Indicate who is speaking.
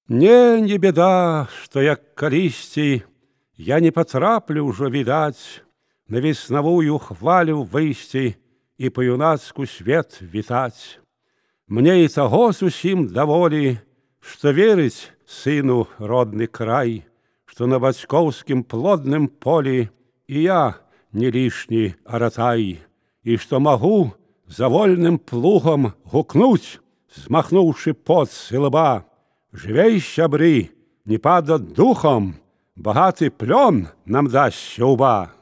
Speaker 1: Не беда, што як калісьці я не патраплю ўжо, відаць, на веснавую хвалю выйсці і па-юнацку свет вітаць. Мне і таго зусім даволі, што верыць сыну родны край, што на бацькоўскім плодным полі і я не лішні аратай, і што магу за вольным плугам гукнуць, змахнуўшы пот з лба: «Жывей, сябры, не падаць духам, багаты плён нам дасць сяўба!»